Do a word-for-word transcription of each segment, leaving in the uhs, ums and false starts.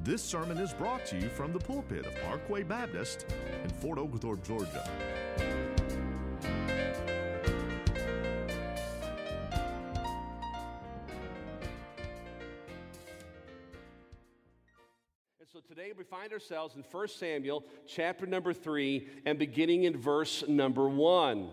This sermon is brought to you from the pulpit of Parkway Baptist in Fort Oglethorpe, Georgia. And so today we find ourselves in First Samuel chapter number three and beginning in verse number one.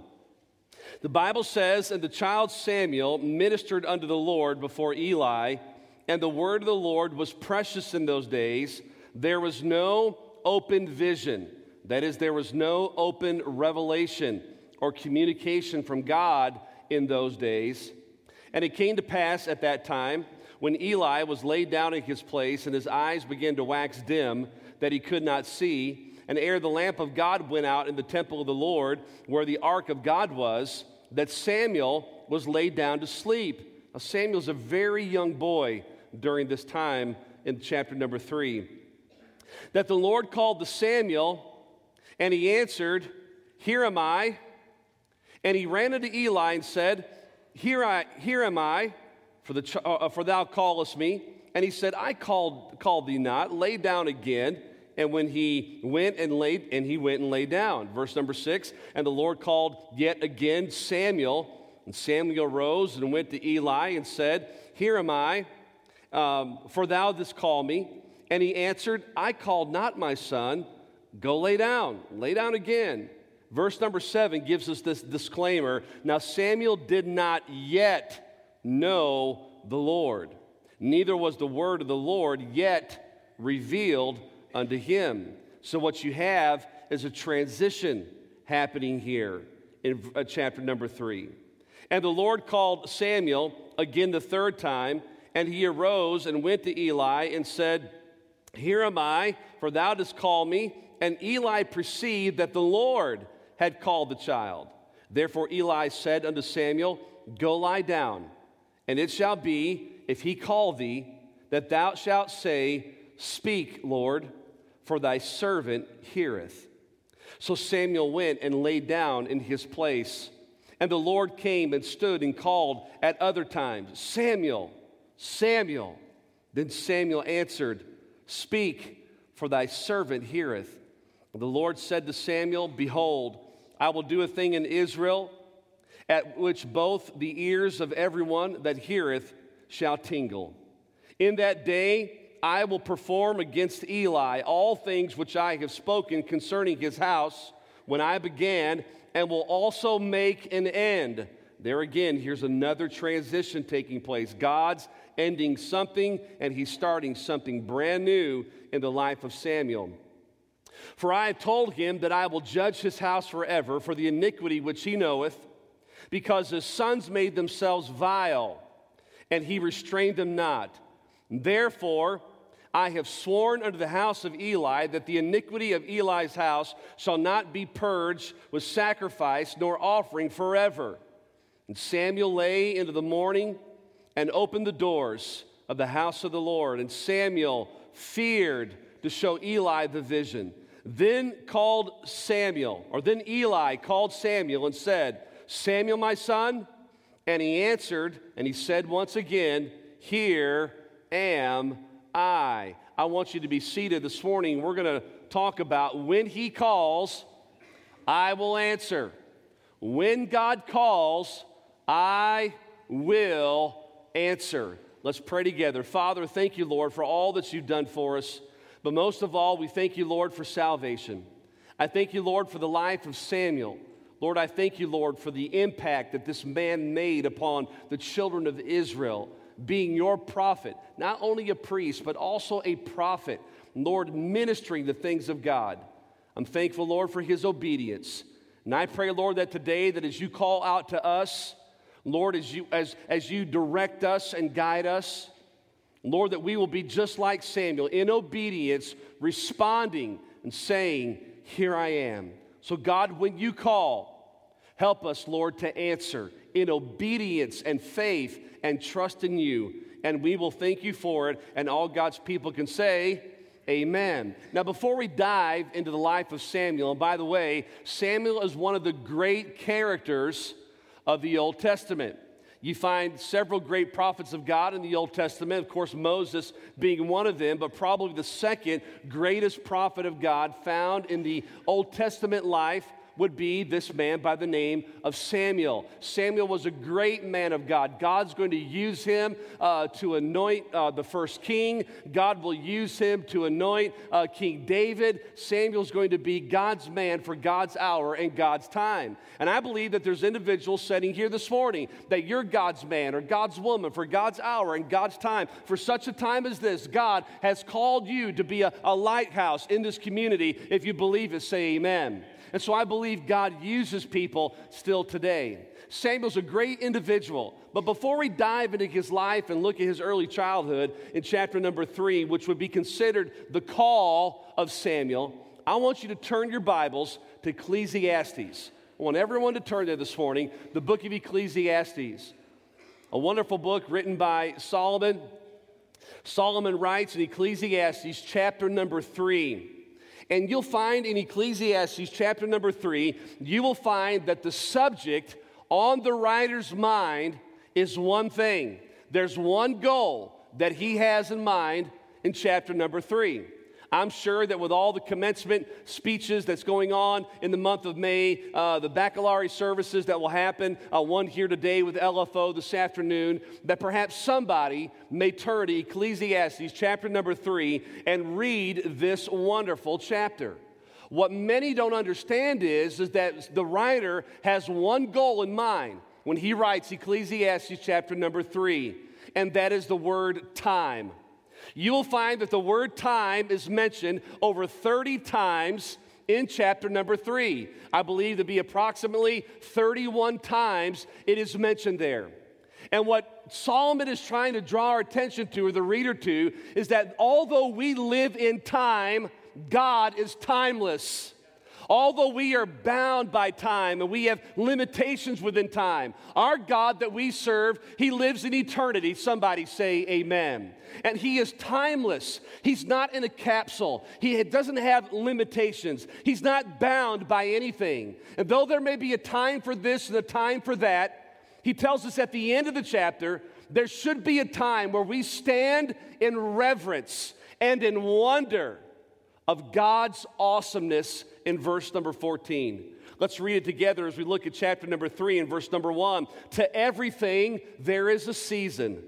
The Bible says, "And the child Samuel ministered unto the Lord before Eli, and the word of the Lord was precious in those days. There was no open vision." That is, there was no open revelation or communication from God in those days. "And it came to pass at that time, when Eli was laid down in his place, and his eyes began to wax dim, that he could not see, and ere the lamp of God went out in the temple of the Lord, where the ark of God was, that Samuel was laid down to sleep." Now, Samuel's a very young boy during this time in chapter number three. "That the Lord called to Samuel, and he answered, Here am I. And he ran unto Eli and said, Here I, here am I, for, the, ch- uh, for thou callest me. And he said, I called, called thee not. Lay down again. And when he went and laid, and he went and lay down." Verse number six, "And the Lord called yet again Samuel. And Samuel rose and went to Eli and said, Here am I, um, for thou didst call me. And he answered, I called not, my son. Go lay down. Lay down again." Verse number seven gives us this disclaimer. Now Samuel did not yet know the Lord, neither was the word of the Lord yet revealed unto him. So what you have is a transition happening here in uh, chapter number three. "And the Lord called Samuel again the third time, and he arose and went to Eli and said, Here am I, for thou didst call me. And Eli perceived that the Lord had called the child. Therefore Eli said unto Samuel, Go lie down, and it shall be, if he call thee, that thou shalt say, Speak, Lord, for thy servant heareth. So Samuel went and lay down in his place. And the Lord came and stood and called at other times, Samuel, Samuel. Then Samuel answered, Speak, for thy servant heareth. And the Lord said to Samuel, Behold, I will do a thing in Israel, at which both the ears of everyone that heareth shall tingle. In that day I will perform against Eli all things which I have spoken concerning his house when I began, and will also make an end." There again, here's another transition taking place. God's ending something, and he's starting something brand new in the life of Samuel. "For I have told him that I will judge his house forever for the iniquity which he knoweth, because his sons made themselves vile, and he restrained them not. Therefore, I have sworn unto the house of Eli that the iniquity of Eli's house shall not be purged with sacrifice nor offering forever. And Samuel lay into the morning and opened the doors of the house of the Lord. And Samuel feared to show Eli the vision. Then called Samuel, or then Eli called Samuel and said, Samuel, my son? And he answered, and he said once again, Here am I. I want you to be seated this morning. We're going to talk about when he calls, I will answer. When God calls, I will answer. Let's pray together. Father, thank you, Lord, for all that you've done for us. But most of all, we thank you, Lord, for salvation. I thank you, Lord, for the life of Samuel. Lord, I thank you, Lord, for the impact that this man made upon the children of Israel, being your prophet, not only a priest, but also a prophet, Lord, ministering the things of God. I'm thankful, Lord, for his obedience. And I pray, Lord, that today, that as you call out to us, Lord, as you, as, as you direct us and guide us, Lord, that we will be just like Samuel, in obedience, responding and saying, Here I am. So God, when you call, help us, Lord, to answer in obedience and faith and trust in you. And we will thank you for it. And all God's people can say, Amen. Now, before we dive into the life of Samuel, and by the way, Samuel is one of the great characters of the Old Testament. You find several great prophets of God in the Old Testament, of course, Moses being one of them, but probably the second greatest prophet of God found in the Old Testament life would be this man by the name of Samuel. Samuel was a great man of God. God's going to use him uh, to anoint uh, the first king. God will use him to anoint uh, King David. Samuel's going to be God's man for God's hour and God's time. And I believe that there's individuals sitting here this morning that you're God's man or God's woman for God's hour and God's time. For such a time as this, God has called you to be a, a lighthouse in this community. If you believe it, say amen. And so I believe God uses people still today. Samuel's a great individual. But before we dive into his life and look at his early childhood in chapter number three, which would be considered the call of Samuel, I want you to turn your Bibles to Ecclesiastes. I want everyone to turn there this morning, the book of Ecclesiastes. A wonderful book written by Solomon. Solomon writes in Ecclesiastes chapter number three. And you'll find in Ecclesiastes chapter number three, you will find that the subject on the writer's mind is one thing. There's one goal that he has in mind in chapter number three. I'm sure that with all the commencement speeches that's going on in the month of May, uh, the baccalaureate services that will happen, uh, one here today with L F O this afternoon, that perhaps somebody may turn to Ecclesiastes chapter number three and read this wonderful chapter. What many don't understand is, is that the writer has one goal in mind when he writes Ecclesiastes chapter number three, and that is the word time. You will find that the word time is mentioned over thirty times in chapter number three. I believe to be approximately thirty-one times it is mentioned there. And what Solomon is trying to draw our attention to, or the reader to, is that although we live in time, God is timeless. Although we are bound by time and we have limitations within time, our God that we serve, He lives in eternity. Somebody say amen. And He is timeless. He's not in a capsule. He doesn't have limitations. He's not bound by anything. And though there may be a time for this and a time for that, He tells us at the end of the chapter, there should be a time where we stand in reverence and in wonder of God's awesomeness in verse number fourteen. Let's read it together as we look at chapter number three and verse number one. To everything there is a season,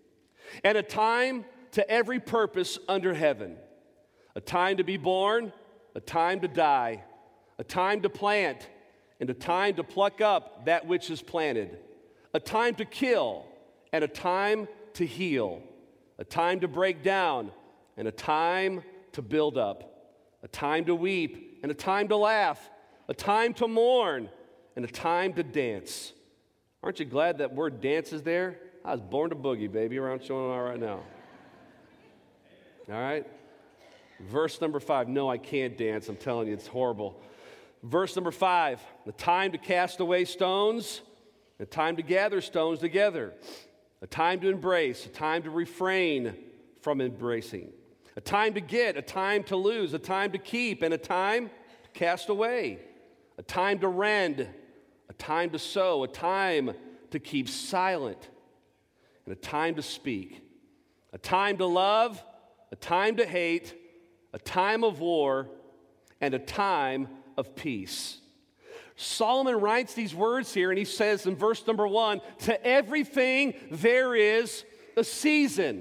and a time to every purpose under heaven. A time to be born, a time to die, a time to plant, and a time to pluck up that which is planted. A time to kill, and a time to heal. A time to break down, and a time to build up. A time to weep, and a time to laugh, a time to mourn, and a time to dance. Aren't you glad that word dance is there? I was born to boogie, baby, around showing all right now. All right? Verse number five. No, I can't dance. I'm telling you, it's horrible. Verse number five. The time to cast away stones, a time to gather stones together. A time to embrace, a time to refrain from embracing. A time to get, a time to lose, a time to keep, and a time to cast away. A time to rend, a time to sow, a time to keep silent, and a time to speak. A time to love, a time to hate, a time of war, and a time of peace. Solomon writes these words here, and he says in verse number one, to everything there is a season.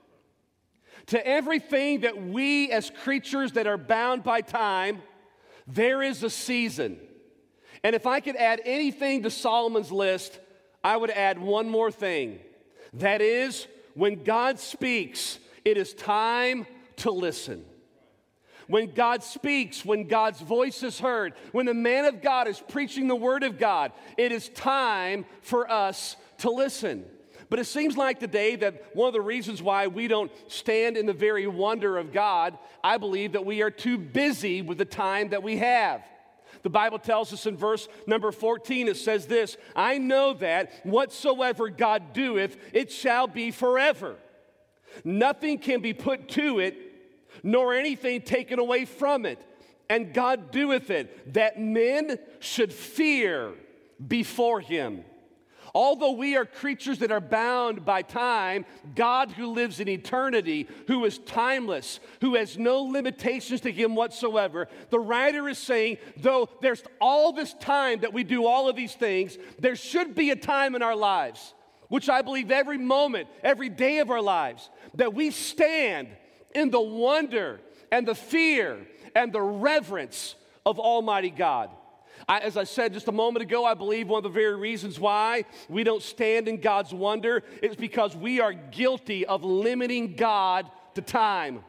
To everything that we as creatures that are bound by time, there is a season. And if I could add anything to Solomon's list, I would add one more thing. That is, when God speaks, it is time to listen. When God speaks, when God's voice is heard, when the man of God is preaching the word of God, it is time for us to listen. But it seems like today that one of the reasons why we don't stand in the very wonder of God, I believe that we are too busy with the time that we have. The Bible tells us in verse number fourteen, it says this, I know that whatsoever God doeth, it shall be forever. Nothing can be put to it, nor anything taken away from it. And God doeth it, that men should fear before him. Although we are creatures that are bound by time, God who lives in eternity, who is timeless, who has no limitations to him whatsoever, the writer is saying, though there's all this time that we do all of these things, there should be a time in our lives, which I believe every moment, every day of our lives, that we stand in the wonder and the fear and the reverence of Almighty God. I, as I said just a moment ago, I believe one of the very reasons why we don't stand in God's wonder is because we are guilty of limiting God to time.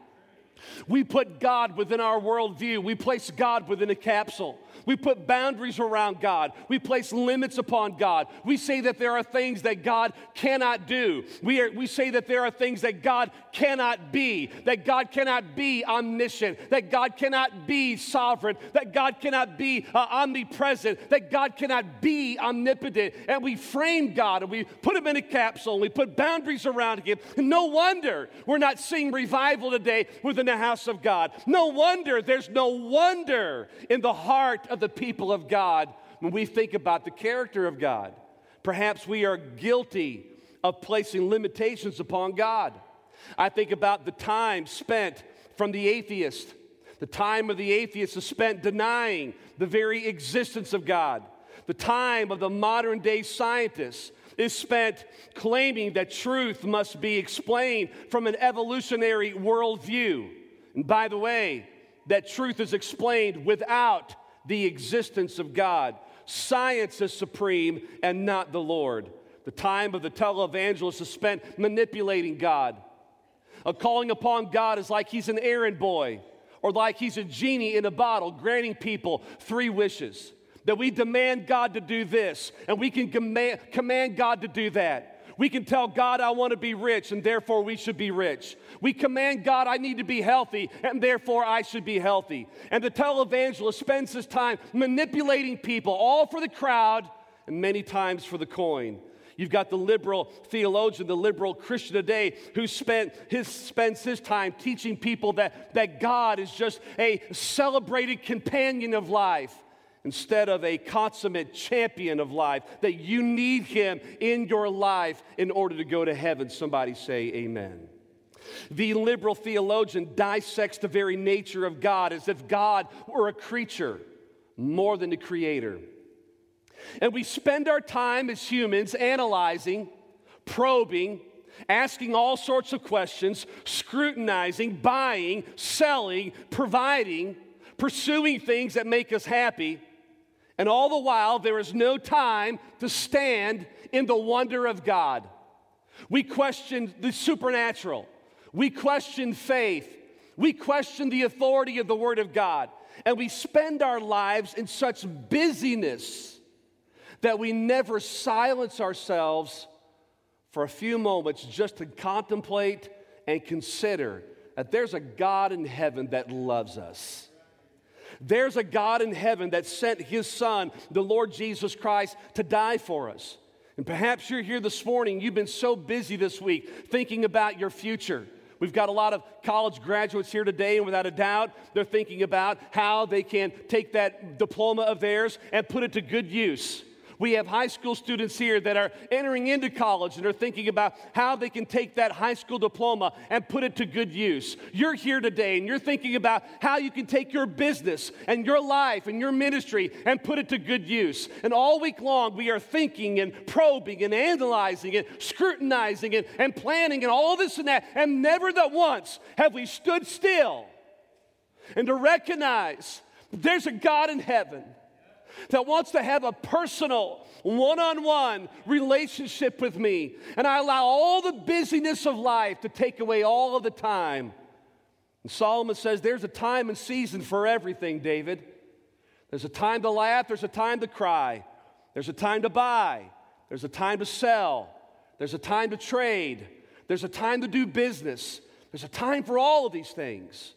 We put God within our worldview. We place God within a capsule. We put boundaries around God. We place limits upon God. We say that there are things that God cannot do. We, are, we say that there are things that God cannot be, that God cannot be omniscient, that God cannot be sovereign, that God cannot be uh, omnipresent, that God cannot be omnipotent. And we frame God and we put him in a capsule and we put boundaries around him. And no wonder we're not seeing revival today within the house of God. No wonder there's no wonder in the heart of the people of God when we think about the character of God. Perhaps we are guilty of placing limitations upon God. I think about the time spent from the atheist. The time of the atheist is spent denying the very existence of God. The time of the modern day scientist is spent claiming that truth must be explained from an evolutionary worldview. And by the way, that truth is explained without the existence of God. Science is supreme and not the Lord. The time of the televangelist is spent manipulating God. A calling upon God is like he's an errand boy or like he's a genie in a bottle granting people three wishes. That we demand God to do this and we can command, command God to do that. We can tell God, I want to be rich, and therefore we should be rich. We command God, I need to be healthy, and therefore I should be healthy. And the televangelist spends his time manipulating people, all for the crowd, and many times for the coin. You've got the liberal theologian, the liberal Christian today, who spent his, spends his time teaching people that, that God is just a celebrated companion of life, instead of a consummate champion of life, that you need him in your life in order to go to heaven. Somebody say amen. The liberal theologian dissects the very nature of God as if God were a creature more than a creator. And we spend our time as humans analyzing, probing, asking all sorts of questions, scrutinizing, buying, selling, providing, pursuing things that make us happy. And all the while, there is no time to stand in the wonder of God. We question the supernatural. We question faith. We question the authority of the Word of God. And we spend our lives in such busyness that we never silence ourselves for a few moments just to contemplate and consider that there's a God in heaven that loves us. There's a God in heaven that sent his Son, the Lord Jesus Christ, to die for us. And perhaps you're here this morning, you've been so busy this week thinking about your future. We've got a lot of college graduates here today, and without a doubt, they're thinking about how they can take that diploma of theirs and put it to good use. We have high school students here that are entering into college and are thinking about how they can take that high school diploma and put it to good use. You're here today and you're thinking about how you can take your business and your life and your ministry and put it to good use. And all week long we are thinking and probing and analyzing and scrutinizing and, and planning and all this and that. And never that once have we stood still and to recognize there's a God in heaven that wants to have a personal, one-on-one relationship with me. And I allow all the busyness of life to take away all of the time. And Solomon says there's a time and season for everything, David. There's a time to laugh, there's a time to cry. There's a time to buy, there's a time to sell. There's a time to trade. There's a time to do business. There's a time for all of these things.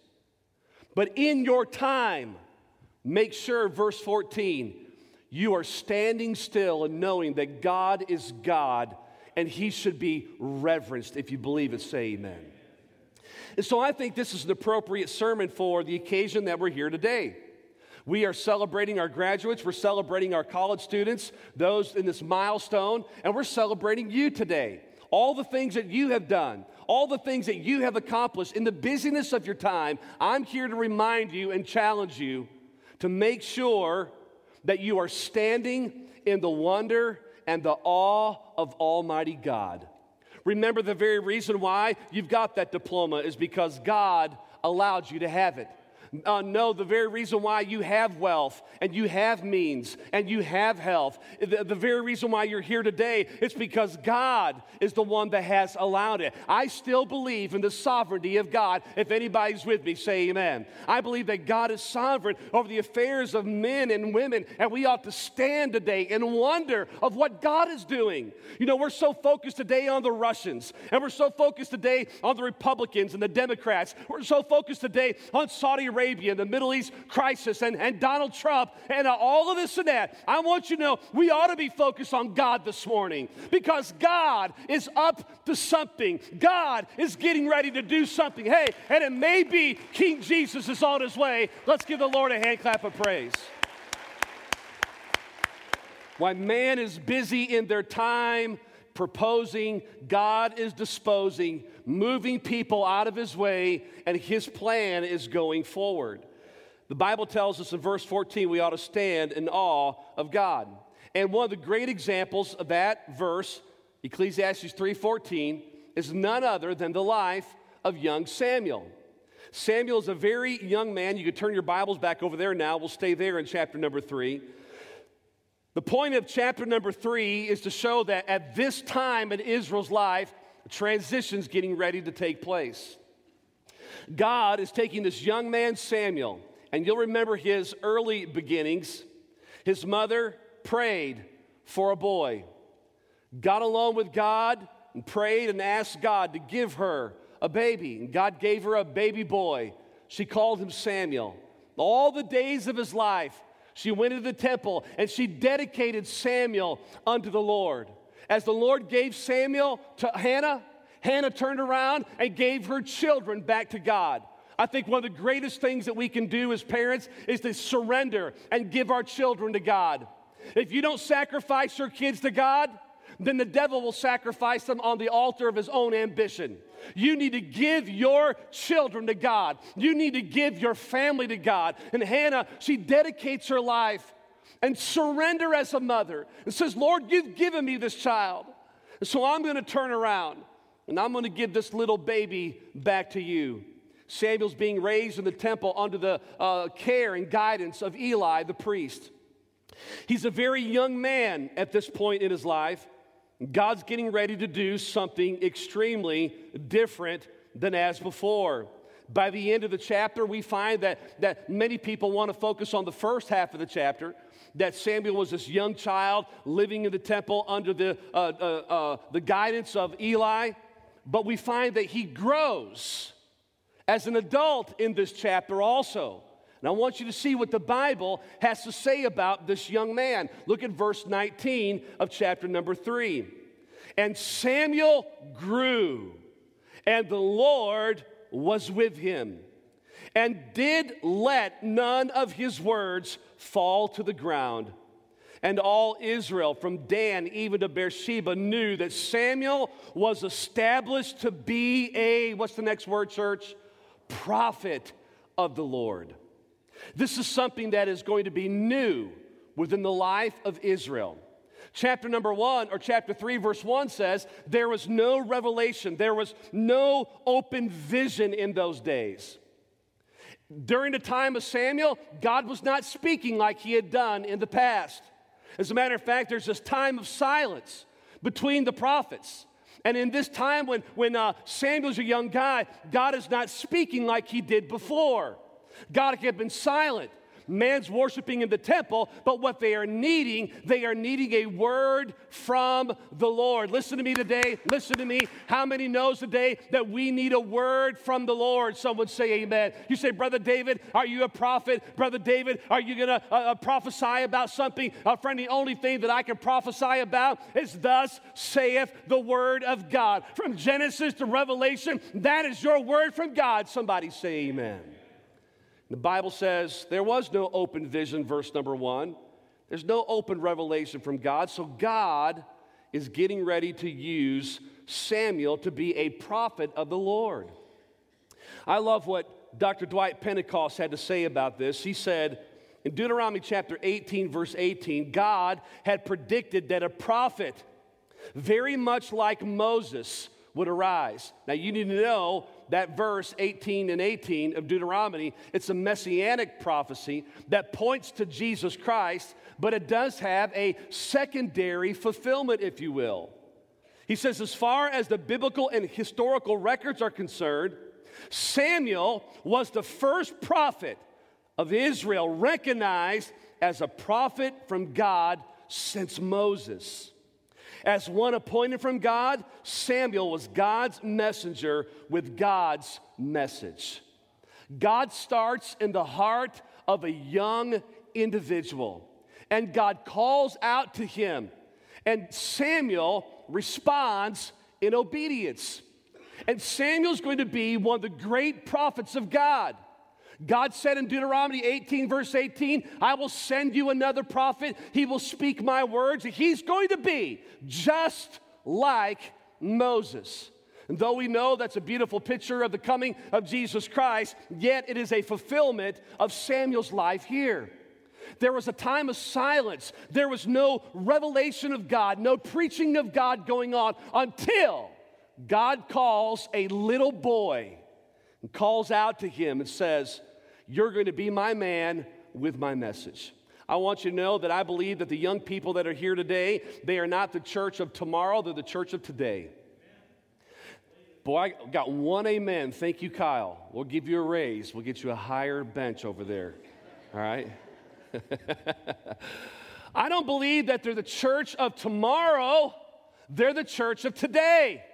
But in your time, make sure, verse fourteen, you are standing still and knowing that God is God and he should be reverenced. If you believe it, say amen. And so I think this is an appropriate sermon for the occasion that we're here today. We are celebrating our graduates. We're celebrating our college students, those in this milestone, and we're celebrating you today. All the things that you have done, all the things that you have accomplished in the busyness of your time, I'm here to remind you and challenge you to make sure that you are standing in the wonder and the awe of Almighty God. Remember, the very reason why you've got that diploma is because God allowed you to have it. Uh, no, the very reason why you have wealth and you have means and you have health, the, the very reason why you're here today, it's because God is the one that has allowed it. I still believe in the sovereignty of God. If anybody's with me, say amen. I believe that God is sovereign over the affairs of men and women, and we ought to stand today in wonder of what God is doing. You know, we're so focused today on the Russians, and we're so focused today on the Republicans and the Democrats. We're so focused today on Saudi Arabia and the Middle East crisis and, and Donald Trump and uh, all of this and that. I want you to know we ought to be focused on God this morning because God is up to something. God is getting ready to do something. Hey, and it may be King Jesus is on his way. Let's give the Lord a hand clap of praise. While man is busy in their time proposing, God is disposing, moving people out of his way, and his plan is going forward. The Bible tells us in verse fourteen we ought to stand in awe of God. And one of the great examples of that verse, Ecclesiastes three fourteen, is none other than the life of young Samuel. Samuel is a very young man. You can turn your Bibles back over there now. We'll stay there in chapter number three. The point of chapter number three is to show that at this time in Israel's life, a transition's getting ready to take place. God is taking this young man, Samuel, and you'll remember his early beginnings. His mother prayed for a boy, got alone with God and prayed and asked God to give her a baby. And God gave her a baby boy. She called him Samuel. All the days of his life, she went into the temple and she dedicated Samuel unto the Lord. As the Lord gave Samuel to Hannah, Hannah turned around and gave her children back to God. I think one of the greatest things that we can do as parents is to surrender and give our children to God. If you don't sacrifice your kids to God, then the devil will sacrifice them on the altar of his own ambition. You need to give your children to God. You need to give your family to God. And Hannah, she dedicates her life and surrender as a mother and says, Lord, you've given me this child. And so I'm going to turn around and I'm going to give this little baby back to you. Samuel's being raised in the temple under the uh, care and guidance of Eli, the priest. He's a very young man at this point in his life. God's getting ready to do something extremely different than as before. By the end of the chapter, we find that, that many people want to focus on the first half of the chapter, that Samuel was this young child living in the temple under the, uh, uh, uh, the guidance of Eli. But we find that he grows as an adult in this chapter also. And I want you to see what the Bible has to say about this young man. Look at verse nineteen of chapter number three. And Samuel grew, and the Lord was with him, and did let none of his words fall to the ground. And all Israel, from Dan even to Beersheba, knew that Samuel was established to be a, what's the next word, church? Prophet of the Lord. This is something that is going to be new within the life of Israel. Chapter number one, or chapter three, verse one says, there was no revelation, there was no open vision in those days. During the time of Samuel, God was not speaking like he had done in the past. As a matter of fact, there's this time of silence between the prophets. And in this time when, when uh, Samuel's a young guy, God is not speaking like he did before. God had been silent. Man's worshiping in the temple, but what they are needing, they are needing a word from the Lord. Listen to me today. Listen to me. How many knows today that we need a word from the Lord? Someone say amen. You say, Brother David, are you a prophet? Brother David, are you going to uh, uh, prophesy about something? Uh, friend, the only thing that I can prophesy about is thus saith the word of God. From Genesis to Revelation, that is your word from God. Somebody say amen. The Bible says there was no open vision, verse number one. There's no open revelation from God, so God is getting ready to use Samuel to be a prophet of the Lord. I love what Doctor Dwight Pentecost had to say about this. He said, in Deuteronomy chapter eighteen, verse eighteen, God had predicted that a prophet, very much like Moses, would arise. Now you need to know that verse eighteen and eighteen of Deuteronomy, it's a messianic prophecy that points to Jesus Christ, but it does have a secondary fulfillment, if you will. He says, as far as the biblical and historical records are concerned, Samuel was the first prophet of Israel recognized as a prophet from God since Moses. As one appointed from God, Samuel was God's messenger with God's message. God starts in the heart of a young individual, and God calls out to him, and Samuel responds in obedience. And Samuel's going to be one of the great prophets of God. God said in Deuteronomy eighteen, verse eighteen, I will send you another prophet. He will speak my words. He's going to be just like Moses. And though we know that's a beautiful picture of the coming of Jesus Christ, yet it is a fulfillment of Samuel's life here. There was a time of silence. There was no revelation of God, no preaching of God going on until God calls a little boy and calls out to him and says, you're going to be my man with my message. I want you to know that I believe that the young people that are here today, they are not the church of tomorrow, they're the church of today. Boy, I got one amen. Thank you, Kyle. We'll give you a raise. We'll get you a higher bench over there. All right? I don't believe that they're the church of tomorrow. They're the church of today.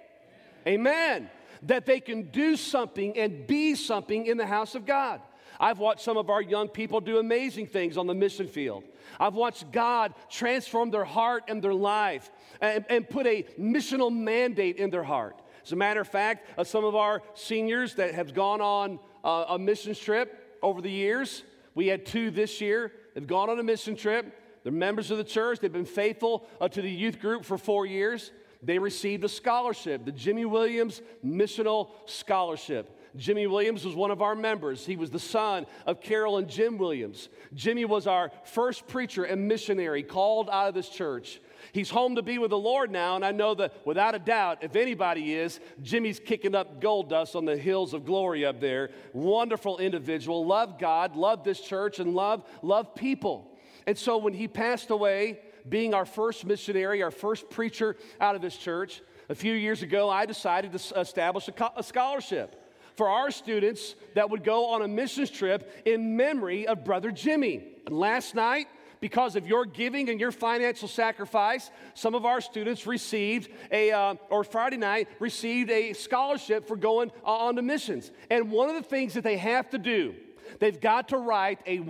Amen. That they can do something and be something in the house of God. I've watched some of our young people do amazing things on the mission field. I've watched God transform their heart and their life and, and put a missional mandate in their heart. As a matter of fact, uh, some of our seniors that have gone on uh, a mission trip over the years, we had two this year, they've gone on a mission trip. They're members of the church. They've been faithful uh, to the youth group for four years. They received a scholarship, the Jimmy Williams Missional Scholarship. Jimmy Williams was one of our members. He was the son of Carol and Jim Williams. Jimmy was our first preacher and missionary called out of this church. He's home to be with the Lord now, and I know that without a doubt, if anybody is, Jimmy's kicking up gold dust on the hills of glory up there. Wonderful individual, loved God, loved this church, and loved, loved people. And so when he passed away, being our first missionary, our first preacher out of this church, a few years ago, I decided to establish a, co- a scholarship for our students that would go on a missions trip in memory of Brother Jimmy. And last night, because of your giving and your financial sacrifice, some of our students received a, uh, or Friday night, received a scholarship for going uh, on to missions. And one of the things that they have to do, they've got to write a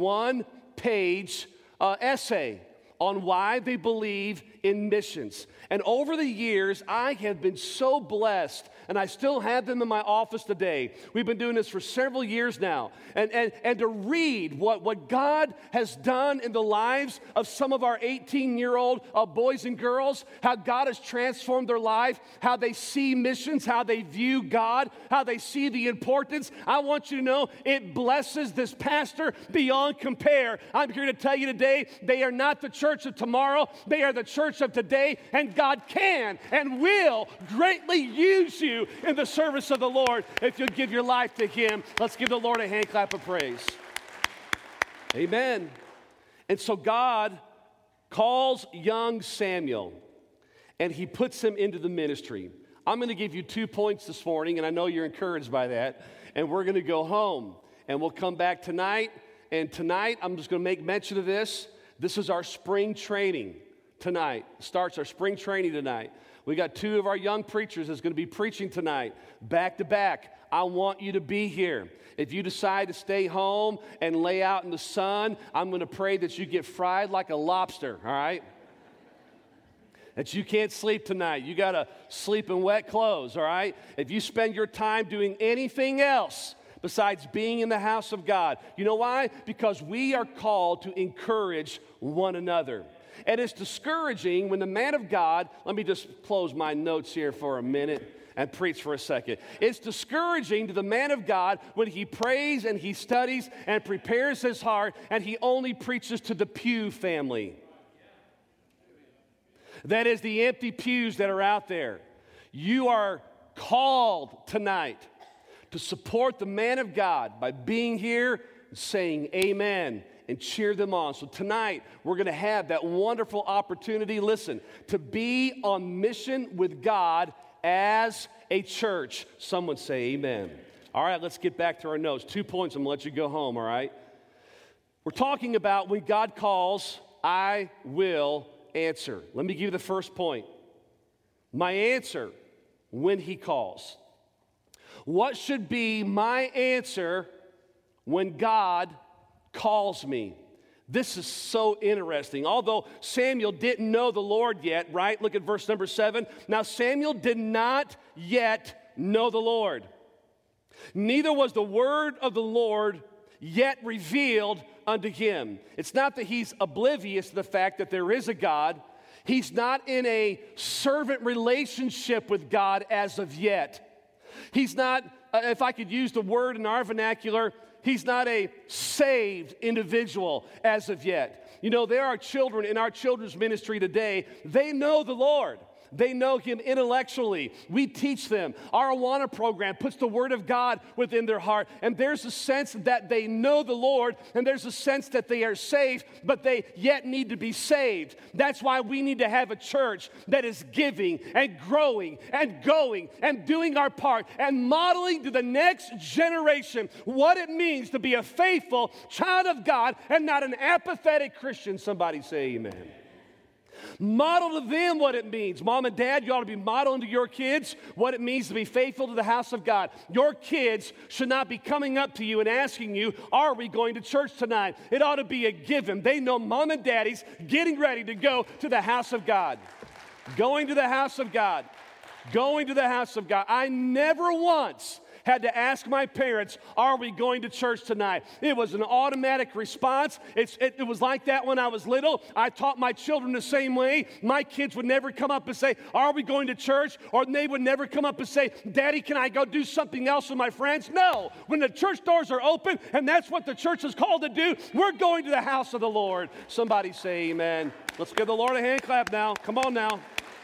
one-page uh, essay on why they believe in missions. And over the years, I have been so blessed, and I still have them in my office today. We've been doing this for several years now. And, and, and to read what, what God has done in the lives of some of our eighteen-year-old uh, boys and girls, how God has transformed their life, how they see missions, how they view God, how they see the importance. I want you to know it blesses this pastor beyond compare. I'm here to tell you today, they are not the church of tomorrow. They are the church of today, and God can and will greatly use you in the service of the Lord if you'll give your life to Him. Let's give the Lord a hand clap of praise. Amen. And so God calls young Samuel, and He puts him into the ministry. I'm going to give you two points this morning, and I know you're encouraged by that, and we're going to go home, and we'll come back tonight, and tonight I'm just going to make mention of this. This is our spring training tonight. Starts our spring training tonight. We got two of our young preachers that's going to be preaching tonight, back to back. I want you to be here. If you decide to stay home and lay out in the sun, I'm going to pray that you get fried like a lobster, all right? That you can't sleep tonight. You got to sleep in wet clothes, all right? If you spend your time doing anything else besides being in the house of God. You know why? Because we are called to encourage one another. And it's discouraging when the man of God, let me just close my notes here for a minute and preach for a second. It's discouraging to the man of God when he prays and he studies and prepares his heart and he only preaches to the pew family. That is the empty pews that are out there. You are called tonight to support the man of God by being here and saying amen and cheer them on. So tonight, we're going to have that wonderful opportunity, listen, to be on mission with God as a church. Someone say amen. All right, let's get back to our notes. Two points, I'm going to let you go home, all right? We're talking about when God calls, I will answer. Let me give you the first point. My answer when he calls. What should be my answer when God calls me? This is so interesting. Although Samuel didn't know the Lord yet, right? Look at verse number seven. Now Samuel did not yet know the Lord. Neither was the word of the Lord yet revealed unto him. It's not that he's oblivious to the fact that there is a God. He's not in a servant relationship with God as of yet. He's not, uh, if I could use the word in our vernacular, he's not a saved individual as of yet. You know, there are children in our children's ministry today, they know the Lord. They know him intellectually. We teach them. Our Awana program puts the word of God within their heart. And there's a sense that they know the Lord, and there's a sense that they are saved, but they yet need to be saved. That's why we need to have a church that is giving and growing and going and doing our part and modeling to the next generation what it means to be a faithful child of God and not an apathetic Christian. Somebody say amen. Model to them what it means. Mom and dad, you ought to be modeling to your kids what it means to be faithful to the house of God. Your kids should not be coming up to you and asking you, are we going to church tonight? It ought to be a given. They know mom and daddy's getting ready to go to the house of God. Going to the house of God. Going to the house of God. I never once had to ask my parents, are we going to church tonight? It was an automatic response. It's, it, it was like that when I was little. I taught my children the same way. My kids would never come up and say, are we going to church? Or they would never come up and say, Daddy, can I go do something else with my friends? No. When the church doors are open, and that's what the church is called to do, we're going to the house of the Lord. Somebody say amen. Let's give the Lord a hand clap now. Come on now.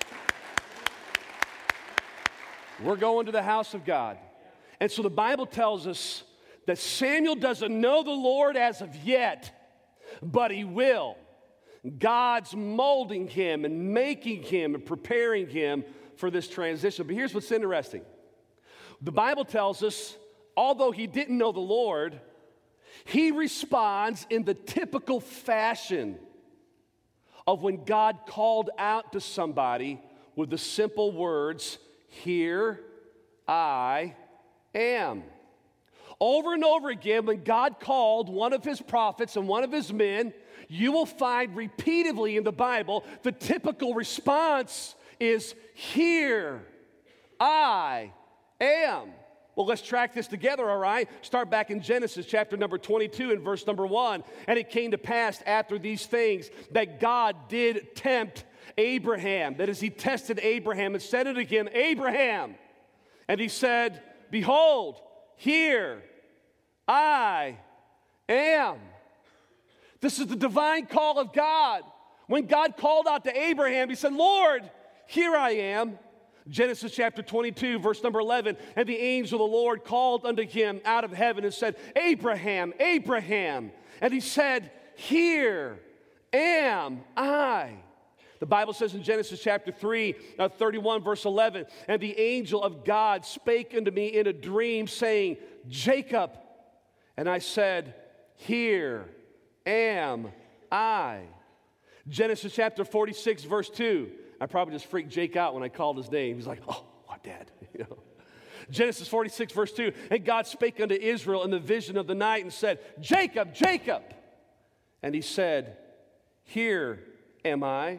We're going to the house of God. And so the Bible tells us that Samuel doesn't know the Lord as of yet, but he will. God's molding him and making him and preparing him for this transition. But here's what's interesting. The Bible tells us, although he didn't know the Lord, he responds in the typical fashion of when God called out to somebody with the simple words, here I am. Over and over again, when God called one of his prophets and one of his men, you will find repeatedly in the Bible the typical response is, here I am. Well, let's track this together, all right? Start back in Genesis chapter number twenty-two and verse number one. And it came to pass after these things that God did tempt Abraham. That is, he tested Abraham and said unto him, Abraham. And he said, behold, here I am. This is the divine call of God. When God called out to Abraham, he said, Lord, here I am. Genesis chapter twenty-two, verse number eleven, and the angel of the Lord called unto him out of heaven and said, Abraham, Abraham. And he said, here am I. The Bible says in Genesis chapter three, uh, thirty-one, verse eleven, and the angel of God spake unto me in a dream, saying, Jacob. And I said, here am I. Genesis chapter forty-six, verse two. I probably just freaked Jake out when I called his name. He's like, oh, what, Dad? You know. Genesis forty-six, verse two, and God spake unto Israel in the vision of the night and said, Jacob, Jacob. And he said, here am I.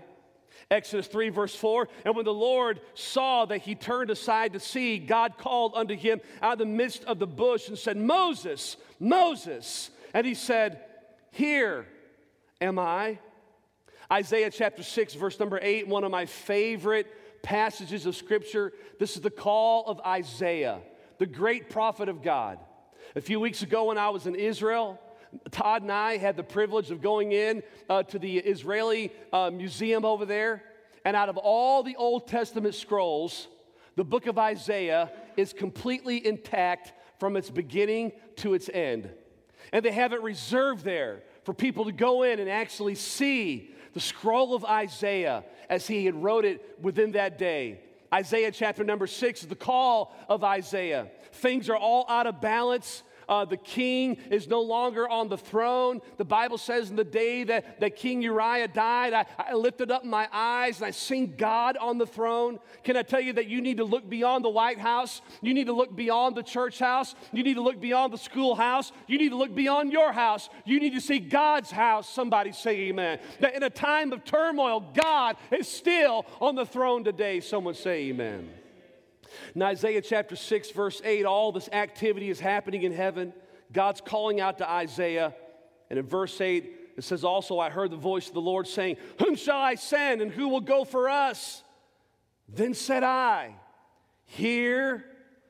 Exodus three, verse four, and when the Lord saw that he turned aside to see, God called unto him out of the midst of the bush and said, Moses, Moses. And he said, Here am I. Isaiah chapter six, verse number eight, one of my favorite passages of Scripture. This is the call of Isaiah, the great prophet of God. A few weeks ago when I was in Israel, Todd and I had the privilege of going in uh, to the Israeli uh, museum over there. And out of all the Old Testament scrolls, the book of Isaiah is completely intact from its beginning to its end. And they have it reserved there for people to go in and actually see the scroll of Isaiah as he had wrote it within that day. Isaiah chapter number six is the call of Isaiah. Things are all out of balance. Uh, the king is no longer on the throne. The Bible says in the day that, that King Uriah died, I, I lifted up my eyes and I seen God on the throne. Can I tell you that you need to look beyond the White House? You need to look beyond the church house. You need to look beyond the schoolhouse. You need to look beyond your house. You need to see God's house. Somebody say amen. That in a time of turmoil, God is still on the throne today. Someone say amen. In Isaiah chapter six, verse eight, all this activity is happening in heaven. God's calling out to Isaiah. And in verse eight, it says, Also, I heard the voice of the Lord saying, Whom shall I send, and who will go for us? Then said I, Here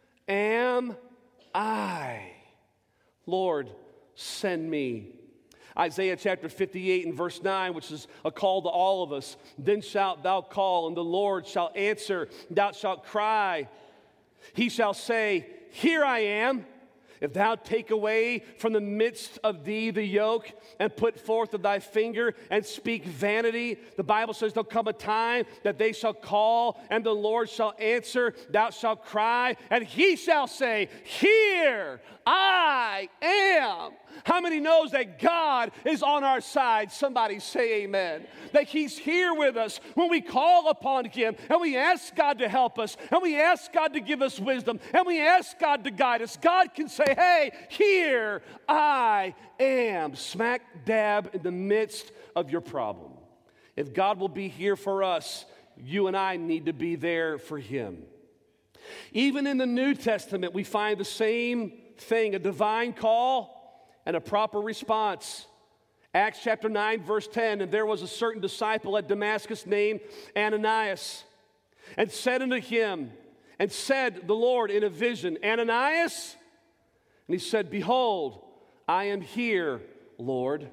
am I. Lord, send me. Isaiah chapter fifty-eight and verse nine, which is a call to all of us. Then shalt thou call, and the Lord shall answer. Thou shalt cry. He shall say, Here I am. If thou take away from the midst of thee the yoke, and put forth of thy finger, and speak vanity, the Bible says there'll come a time that they shall call, and the Lord shall answer. Thou shalt cry, and he shall say, Here I am. How many knows that God is on our side? Somebody say amen. That he's here with us when we call upon him and we ask God to help us and we ask God to give us wisdom and we ask God to guide us. God can say, hey, here I am, smack dab in the midst of your problem. If God will be here for us, you and I need to be there for him. Even in the New Testament, we find the same thing, a divine call and a proper response. Acts chapter nine, verse ten, and there was a certain disciple at Damascus named Ananias, and said unto him, and said the Lord in a vision, Ananias? And he said, Behold, I am here, Lord.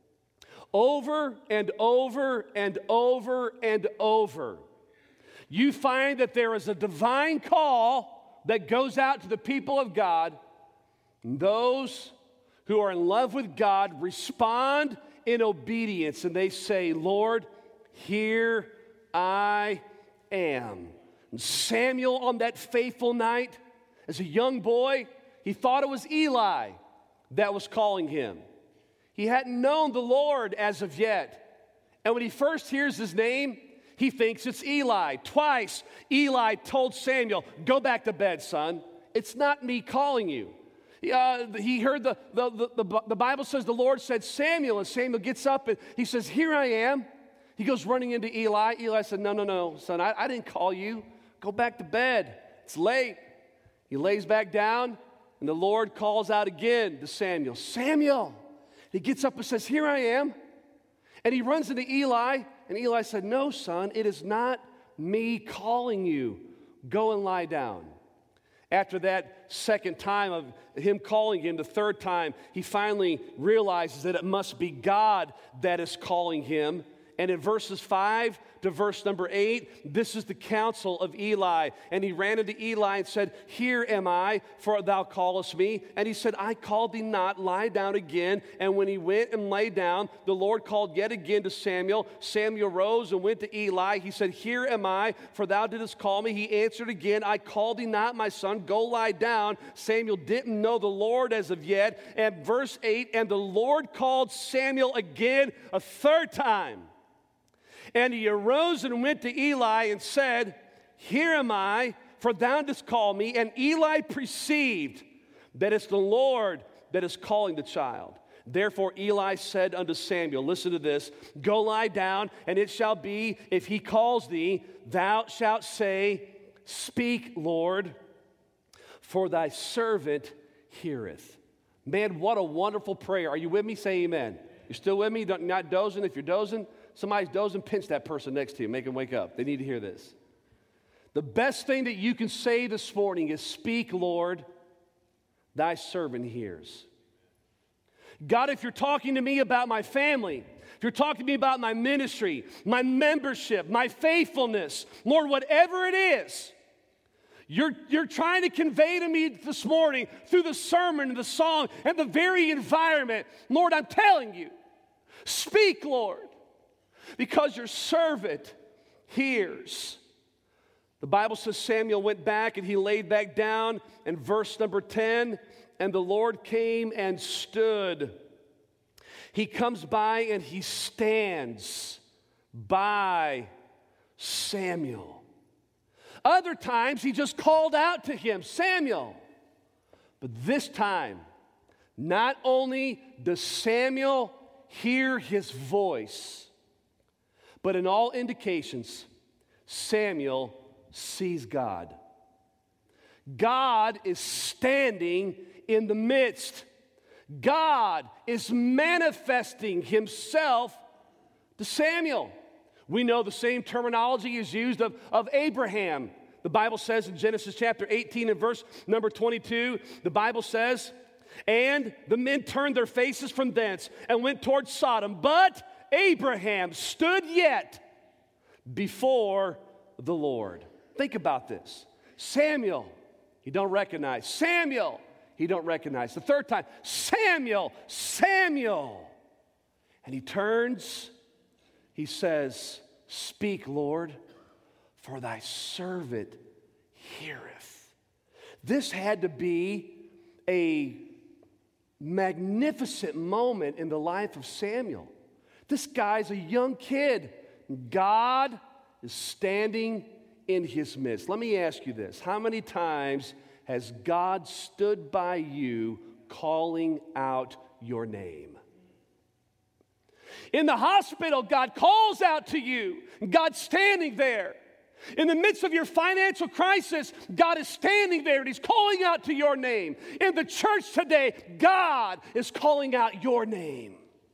Over and over and over and over, you find that there is a divine call that goes out to the people of God, and those who are in love with God respond in obedience, and they say, Lord, here I am. And Samuel, on that faithful night, as a young boy, he thought it was Eli that was calling him. He hadn't known the Lord as of yet. And when he first hears his name, he thinks it's Eli. Twice, Eli told Samuel, go back to bed, son. It's not me calling you. Uh, he heard the, the, the, the, the Bible says the Lord said Samuel, and Samuel gets up and he says, here I am. He goes running into Eli. Eli said, no, no, no, son, I, I didn't call you. Go back to bed. It's late. He lays back down, and the Lord calls out again to Samuel, Samuel. He gets up and says, here I am. And he runs into Eli, and Eli said, no, son, it is not me calling you. Go and lie down. After that second time of him calling him, the third time, he finally realizes that it must be God that is calling him. And in verses five to verse number eight, this is the counsel of Eli. And he ran into Eli and said, here am I, for thou callest me. And he said, I called thee not, lie down again. And when he went and lay down, the Lord called yet again to Samuel. Samuel rose and went to Eli. He said, here am I, for thou didst call me. He answered again, I called thee not, my son, go lie down. Samuel didn't know the Lord as of yet. And verse eight, and the Lord called Samuel again a third time. And he arose and went to Eli and said, here am I, for thou didst call me. And Eli perceived that it's the Lord that is calling the child. Therefore Eli said unto Samuel, listen to this, go lie down, and it shall be, if he calls thee, thou shalt say, speak, Lord, for thy servant heareth. Man, what a wonderful prayer. Are you with me? Say amen. You're still with me? Don't, not dozing? If you're dozing, somebody's dozing, pinch that person next to you. Make them wake up. They need to hear this. The best thing that you can say this morning is, speak, Lord, thy servant hears. God, if you're talking to me about my family, if you're talking to me about my ministry, my membership, my faithfulness, Lord, whatever it is, you're, you're trying to convey to me this morning through the sermon and the song and the very environment, Lord, I'm telling you, speak, Lord, because your servant hears. The Bible says Samuel went back and he laid back down, and verse number ten, and the Lord came and stood. He comes by and he stands by Samuel. Other times he just called out to him, Samuel. But this time, not only does Samuel hear his voice, but in all indications, Samuel sees God. God is standing in the midst. God is manifesting himself to Samuel. We know the same terminology is used of, of Abraham. The Bible says in Genesis chapter eighteen and verse number twenty-two, the Bible says, and the men turned their faces from thence and went towards Sodom, but Abraham stood yet before the Lord. Think about this. Samuel, he don't recognize. Samuel, he don't recognize. The third time, Samuel, Samuel. And he turns, he says, speak, Lord, for thy servant heareth. This had to be a magnificent moment in the life of Samuel. This guy's a young kid. God is standing in his midst. Let me ask you this. How many times has God stood by you calling out your name? In the hospital, God calls out to you. God's standing there. In the midst of your financial crisis, God is standing there and he's calling out to your name. In the church today, God is calling out your name.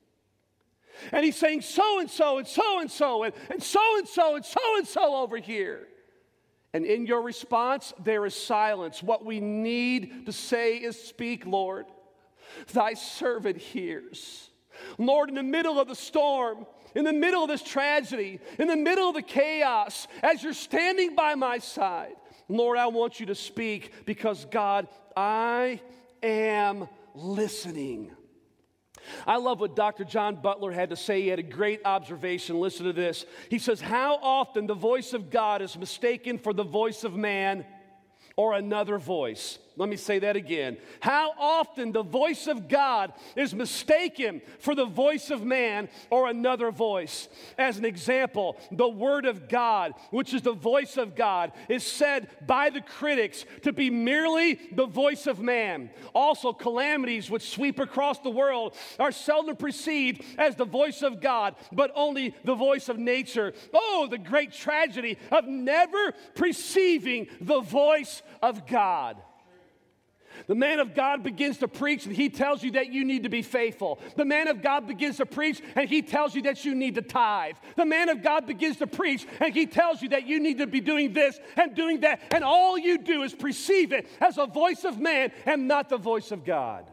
And he's saying so-and-so and so-and-so and, and so-and-so and so-and-so over here. And in your response, there is silence. What we need to say is, speak, Lord. Thy servant hears. Lord, in the middle of the storm, in the middle of this tragedy, in the middle of the chaos, as you're standing by my side, Lord, I want you to speak because, God, I am listening. I love what Doctor John Butler had to say. He had a great observation. Listen to this. He says, how often the voice of God is mistaken for the voice of man or another voice. Let me say that again. How often the voice of God is mistaken for the voice of man or another voice. As an example, the Word of God, which is the voice of God, is said by the critics to be merely the voice of man. Also, calamities which sweep across the world are seldom perceived as the voice of God, but only the voice of nature. Oh, the great tragedy of never perceiving the voice of God. The man of God begins to preach and he tells you that you need to be faithful. The man of God begins to preach and he tells you that you need to tithe. The man of God begins to preach and he tells you that you need to be doing this and doing that. And all you do is perceive it as a voice of man and not the voice of God.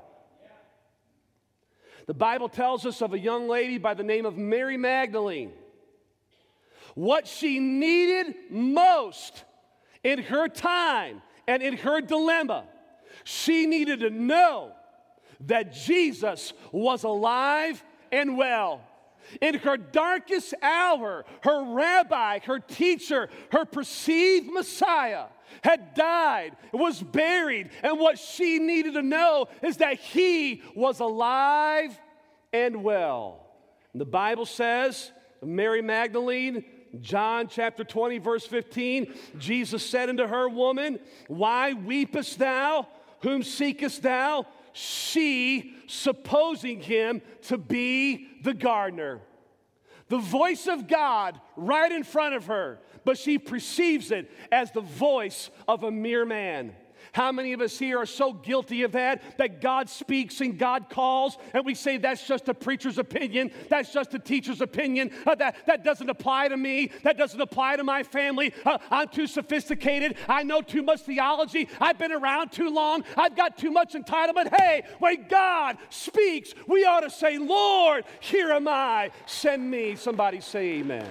The Bible tells us of a young lady by the name of Mary Magdalene. What she needed most in her time and in her dilemma, she needed to know that Jesus was alive and well. In her darkest hour, her rabbi, her teacher, her perceived Messiah had died, was buried, and what she needed to know is that he was alive and well. And the Bible says, Mary Magdalene, John chapter twenty, verse fifteen, Jesus said unto her, woman, why weepest thou? Whom seekest thou? she supposing him to be the gardener. The voice of God right in front of her, but she perceives it as the voice of a mere man. How many of us here are so guilty of that, that God speaks and God calls, and we say that's just a preacher's opinion, that's just a teacher's opinion, uh, that, that doesn't apply to me, that doesn't apply to my family, uh, I'm too sophisticated, I know too much theology, I've been around too long, I've got too much entitlement. Hey, when God speaks, we ought to say, Lord, here am I, send me. Somebody say amen.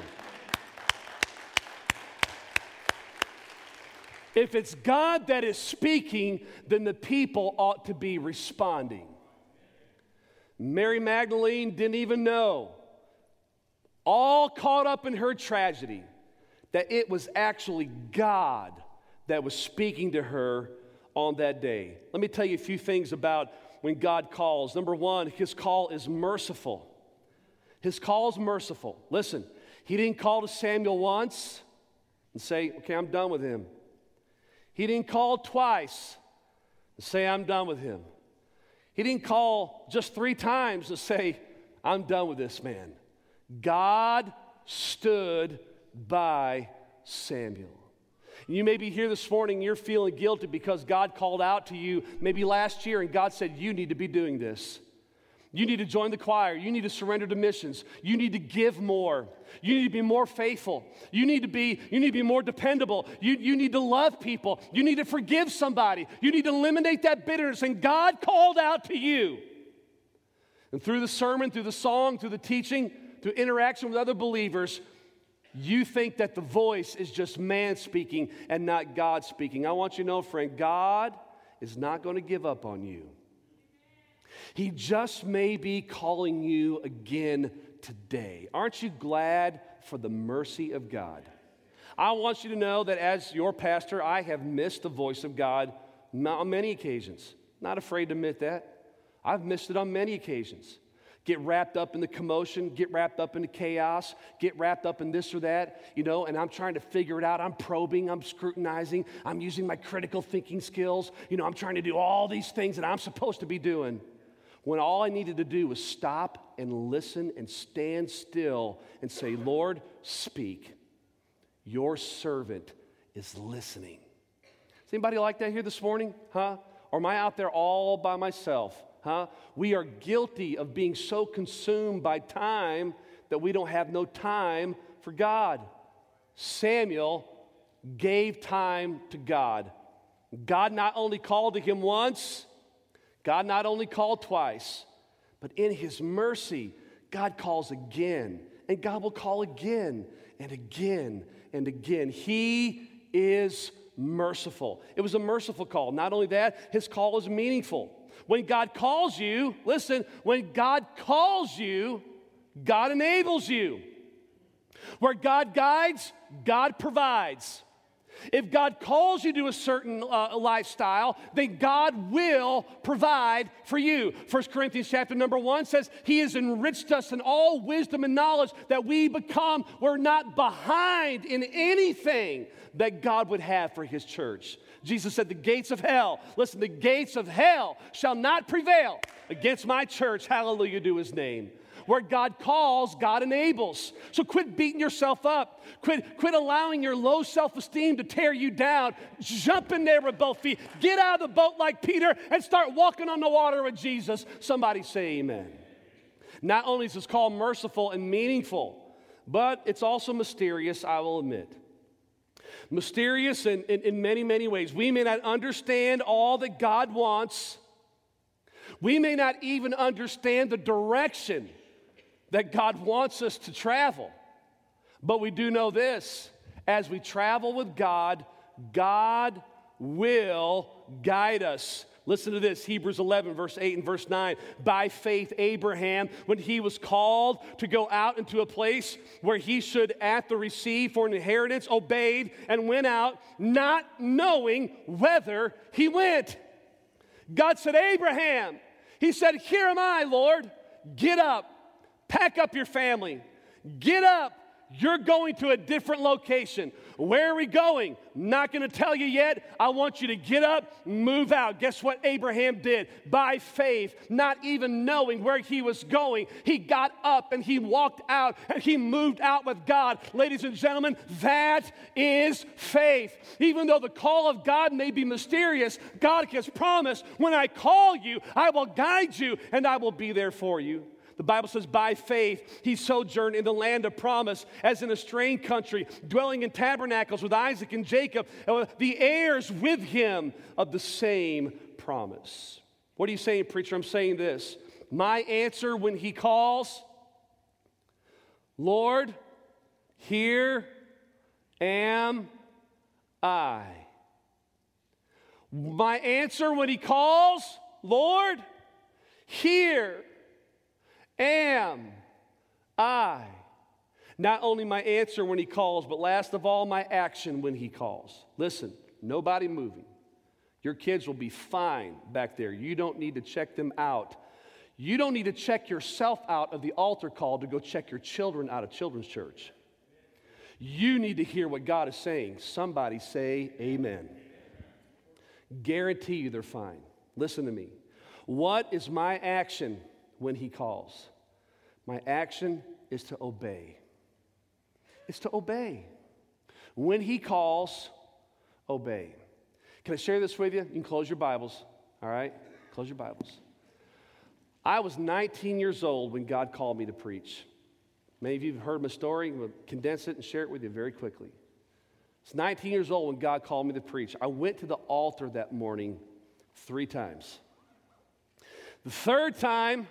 If it's God that is speaking, then the people ought to be responding. Mary Magdalene didn't even know, all caught up in her tragedy, that it was actually God that was speaking to her on that day. Let me tell you a few things about when God calls. Number one, his call is merciful. His call is merciful. Listen, he didn't call to Samuel once and say, okay, I'm done with him. He didn't call twice and say, I'm done with him. He didn't call just three times to say, I'm done with this man. God stood by Samuel. You may be here this morning, you're feeling guilty because God called out to you maybe last year and God said, you need to be doing this. You need to join the choir. You need to surrender to missions. You need to give more. You need to be more faithful. You need to be, you need to be more dependable. You, you need to love people. You need to forgive somebody. You need to eliminate that bitterness. And God called out to you. And through the sermon, through the song, through the teaching, through interaction with other believers, you think that the voice is just man speaking and not God speaking. I want you to know, friend, God is not going to give up on you. He just may be calling you again today. Aren't you glad for the mercy of God? I want you to know that as your pastor, I have missed the voice of God on many occasions. Not afraid to admit that. I've missed it on many occasions. Get wrapped up in the commotion, get wrapped up in the chaos, get wrapped up in this or that, you know, and I'm trying to figure it out. I'm probing, I'm scrutinizing, I'm using my critical thinking skills. You know, I'm trying to do all these things that I'm supposed to be doing, when all I needed to do was stop and listen and stand still and say, Lord, speak. Your servant is listening. Is anybody like that here this morning? Huh? Or am I out there all by myself? Huh? We are guilty of being so consumed by time that we don't have no time for God. Samuel gave time to God. God not only called to him once, God not only called twice, but in his mercy, God calls again, and God will call again and again and again. He is merciful. It was a merciful call. Not only that, his call is meaningful. When God calls you, listen, when God calls you, God enables you. Where God guides, God provides. If God calls you to a certain uh, lifestyle, then God will provide for you. First Corinthians chapter number one says, He has enriched us in all wisdom and knowledge that we become, we're not behind in anything that God would have for His church. Jesus said, the gates of hell, listen, the gates of hell shall not prevail against my church. Hallelujah to His name. Where God calls, God enables. So quit beating yourself up. Quit, quit allowing your low self-esteem to tear you down. Jump in there with both feet. Get out of the boat like Peter and start walking on the water with Jesus. Somebody say amen. Not only is this call merciful and meaningful, but it's also mysterious, I will admit. Mysterious in, in, in many, many ways. We may not understand all that God wants. We may not even understand the direction that God wants us to travel. But we do know this, as we travel with God, God will guide us. Listen to this, Hebrews eleven, verse eight and verse nine. By faith, Abraham, when he was called to go out into a place where he should after receive for an inheritance, obeyed and went out, not knowing whether he went. God said, Abraham, He said, here am I, Lord. Get up. Pack up your family. Get up. you're going to a different location. Where are we going? Not going to tell you yet. I want you to get up, move out. Guess what Abraham did? By faith, not even knowing where he was going, he got up and he walked out and he moved out with God. Ladies and gentlemen, that is faith. Even though the call of God may be mysterious, God has promised, when I call you, I will guide you and I will be there for you. The Bible says, by faith, he sojourned in the land of promise, as in a strange country, dwelling in tabernacles with Isaac and Jacob, the heirs with him of the same promise. What are you saying, preacher? I'm saying this. My answer when he calls, Lord, here am I. My answer when he calls, Lord, here am I. Not only my answer when he calls, but last of all, my action when he calls. Listen, nobody moving. Your kids will be fine back there. You don't need to check them out. You don't need to check yourself out of the altar call to go check your children out of children's church. You need to hear what God is saying. Somebody say amen. Guarantee you they're fine. Listen to me. What is my action when he calls? My action is to obey. It's to obey. When he calls, obey. Can I share this with you? You can close your Bibles, all right? Close your Bibles. I was nineteen years old when God called me to preach. Many of you have heard my story. We'll condense it and share it with you very quickly. I was nineteen years old when God called me to preach. I went to the altar that morning three times. The third time,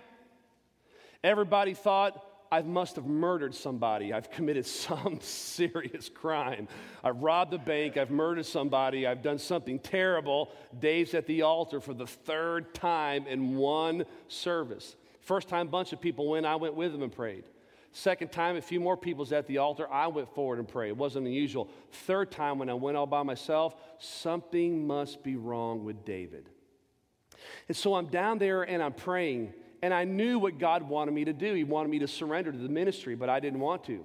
everybody thought I must have murdered somebody. I've committed some serious crime. I've robbed a bank. I've murdered somebody. I've done something terrible. Dave's at the altar for the third time in one service. First time, a bunch of people went. I went with them and prayed. Second time, a few more people was at the altar. I went forward and prayed. It wasn't unusual. Third time, when I went all by myself, something must be wrong with David. And so I'm down there and I'm praying. And I knew what God wanted me to do. He wanted me to surrender to the ministry, but I didn't want to.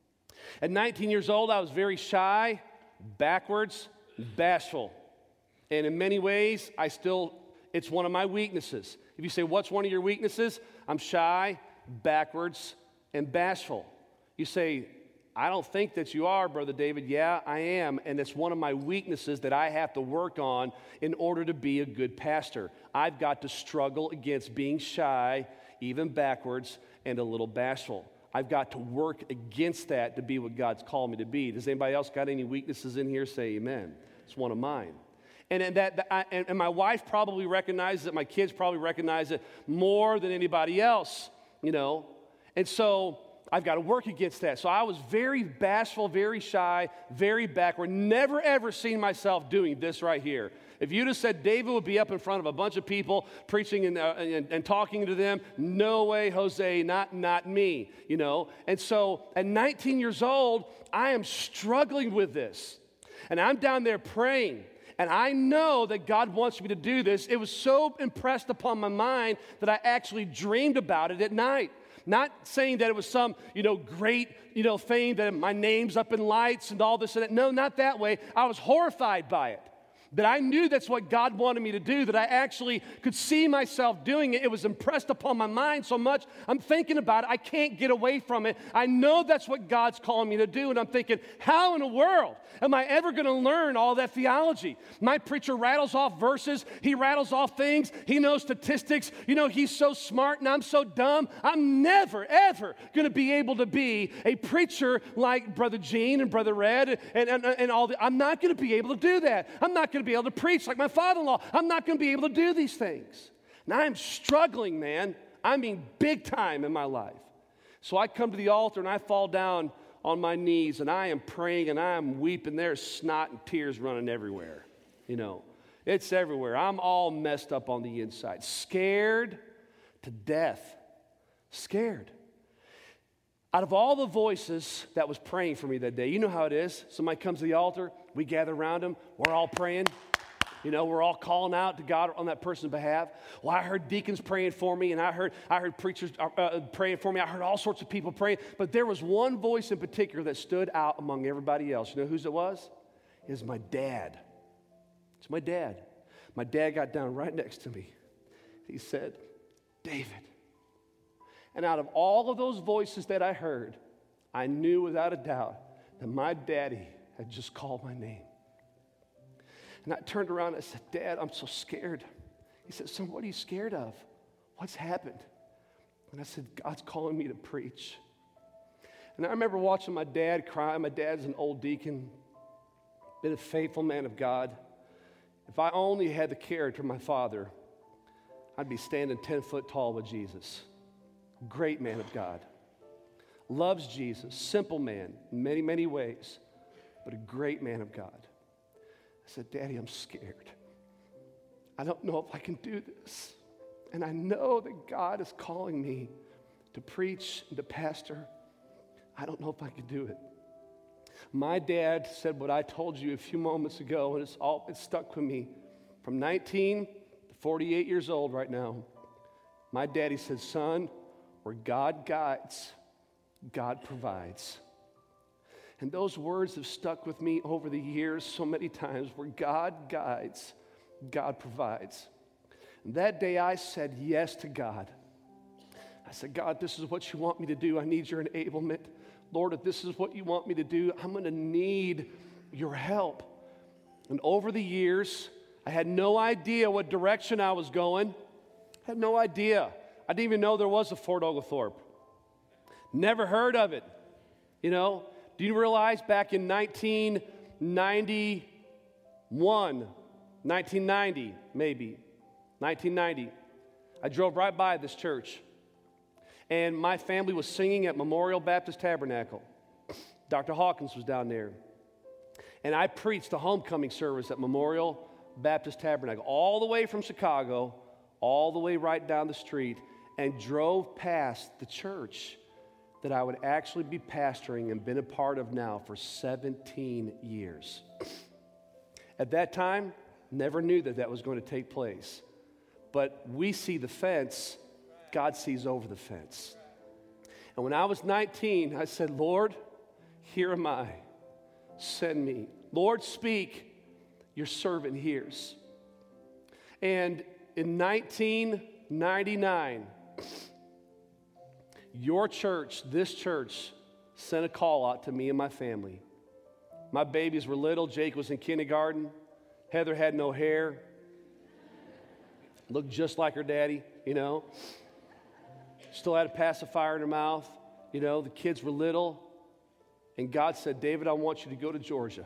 At nineteen years old, I was very shy, backwards, bashful. And in many ways, I still, it's one of my weaknesses. If you say, what's one of your weaknesses? I'm shy, backwards, and bashful. You say, I don't think that you are, Brother David. Yeah, I am, and it's one of my weaknesses that I have to work on in order to be a good pastor. I've got to struggle against being shy, even backwards, and a little bashful. I've got to work against that to be what God's called me to be. Does anybody else got any weaknesses in here? Say amen. It's one of mine. And, and, that, that I, and, and my wife probably recognizes it. My kids probably recognize it more than anybody else, you know. And so I've got to work against that. So I was very bashful, very shy, very backward. Never, ever seen myself doing this right here. If you'd have said David would be up in front of a bunch of people preaching and, uh, and, and talking to them, no way, Jose, not, not me, you know. And so at nineteen years old, I am struggling with this. And I'm down there praying. And I know that God wants me to do this. It was so impressed upon my mind that I actually dreamed about it at night. Not saying that it was some, you know, great, you know, thing that my name's up in lights and all this and that. No, not that way. I was horrified by it. That I knew that's what God wanted me to do, that I actually could see myself doing it. It was impressed upon my mind so much, I'm thinking about it. I can't get away from it. I know that's what God's calling me to do, and I'm thinking, how in the world am I ever going to learn all that theology? My preacher rattles off verses. He rattles off things. He knows statistics. You know, he's so smart, and I'm so dumb. I'm never, ever going to be able to be a preacher like Brother Gene and Brother Red and, and, and all that. I'm not going to be able to do that. I'm not going to be able to preach like my father-in-law. I'm not going to be able to do these things. Now I'm struggling, man. I mean big time in my life. So I come to the altar and I fall down on my knees and I am praying and I am weeping. There's snot and tears running everywhere. You know, it's everywhere. I'm all messed up on the inside. Scared to death. Scared. Out of all the voices that was praying for me that day, you know how it is. Somebody comes to the altar, we gather around them, we're all praying. You know, we're all calling out to God on that person's behalf. Well, I heard deacons praying for me, and I heard I heard preachers uh, praying for me. I heard all sorts of people praying. But there was one voice in particular that stood out among everybody else. You know whose it was? It was my dad. It's my dad. My dad got down right next to me. He said, David. And out of all of those voices that I heard, I knew without a doubt that my daddy had just called my name. And I turned around and I said, Dad, I'm so scared. He said, son, what are you scared of? What's happened? And I said, God's calling me to preach. And I remember watching my dad cry. My dad's an old deacon, been a faithful man of God. If I only had the character of my father, I'd be standing ten foot tall with Jesus. Great man of God. Loves Jesus, simple man in many, many ways, but a great man of God. I said, Daddy, I'm scared. I don't know if I can do this. And I know that God is calling me to preach and to pastor. I don't know if I can do it. My dad said what I told you a few moments ago, and it's all it stuck with me. From nineteen to forty-eight years old right now, my daddy said, son, where God guides, God provides. And those words have stuck with me over the years so many times. Where God guides, God provides. And that day I said yes to God. I said, God, this is what you want me to do. I need your enablement. Lord, if this is what you want me to do, I'm going to need your help. And over the years, I had no idea what direction I was going. I had no idea. I didn't even know there was a Fort Oglethorpe. Never heard of it, you know. Do you realize back in nineteen ninety-one, nineteen ninety maybe, nineteen ninety, I drove right by this church, and my family was singing at Memorial Baptist Tabernacle. Doctor Hawkins was down there, and I preached the homecoming service at Memorial Baptist Tabernacle, all the way from Chicago, all the way right down the street, and drove past the church that I would actually be pastoring and been a part of now for seventeen years. At that time, never knew that that was going to take place. But we see the fence, God sees over the fence. And when I was nineteen, I said, Lord, here am I. Send me. Lord, speak. Your servant hears. And in nineteen ninety-nine, your church, this church, sent a call out to me and my family. My babies were little. Jake was in kindergarten. Heather had no hair. Looked just like her daddy, you know. Still had a pacifier in her mouth. You know, the kids were little. And God said, David, I want you to go to Georgia.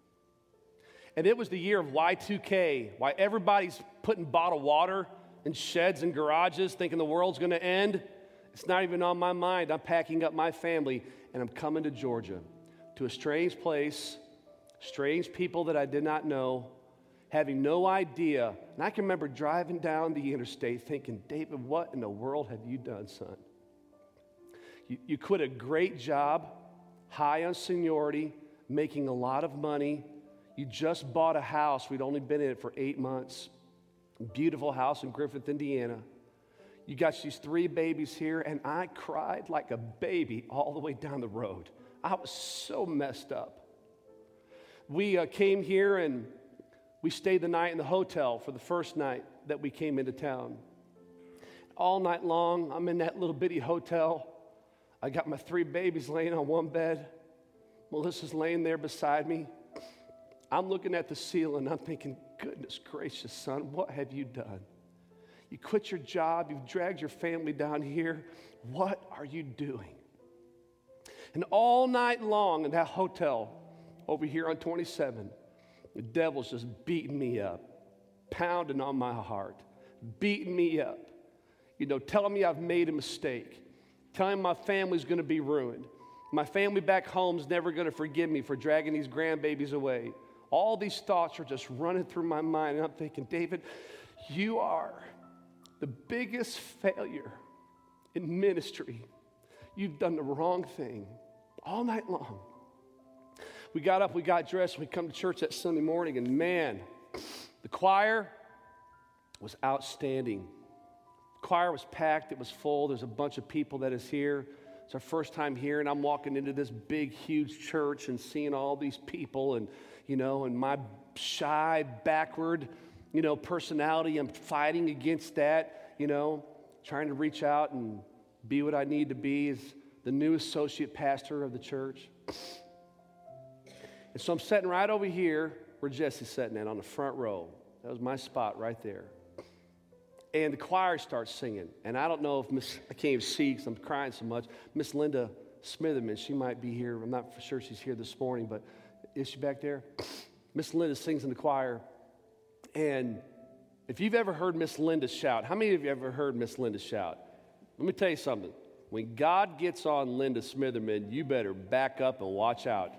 And it was the year of Y two K, why everybody's putting bottled water in sheds and garages thinking the world's going to end. It's not even on my mind. I'm packing up my family, and I'm coming to Georgia, to a strange place, strange people that I did not know, having no idea. And I can remember driving down the interstate thinking, David, what in the world have you done, son? You, you quit a great job, high on seniority, making a lot of money. You just bought a house. We'd only been in it for eight months. Beautiful house in Griffith, Indiana. You got these three babies here, and I cried like a baby all the way down the road. I was so messed up. We uh, came here, and we stayed the night in the hotel for the first night that we came into town. All night long, I'm in that little bitty hotel. I got my three babies laying on one bed. Melissa's laying there beside me. I'm looking at the ceiling. I'm thinking, goodness gracious, son, what have you done? You quit your job. You've dragged your family down here. What are you doing? And all night long in that hotel over here on twenty-seven, the devil's just beating me up, pounding on my heart, beating me up, you know, telling me I've made a mistake, telling my family's going to be ruined. My family back home's never going to forgive me for dragging these grandbabies away. All these thoughts are just running through my mind, and I'm thinking, David, you are the biggest failure in ministry. You've done the wrong thing all night long. We got up, we got dressed, we come to church that Sunday morning, and man, the The choir was outstanding. The choir was packed. It was full. There's a bunch of people that is here. It's our first time here, and I'm walking into this big, huge church and seeing all these people, and, you know, and my shy, backward, you know, personality, I'm fighting against that, you know, trying to reach out and be what I need to be as the new associate pastor of the church. And so I'm sitting right over here where Jesse's sitting at on the front row. That was my spot right there. And the choir starts singing. And I don't know if Miss, I can't even see because I'm crying so much. Miss Linda Smitherman, she might be here. I'm not for sure she's here this morning, but is she back there? Miss Linda sings in the choir. And if you've ever heard Miss Linda shout, how many of you ever heard Miss Linda shout? Let me tell you something. When God gets on Linda Smitherman, you better back up and watch out.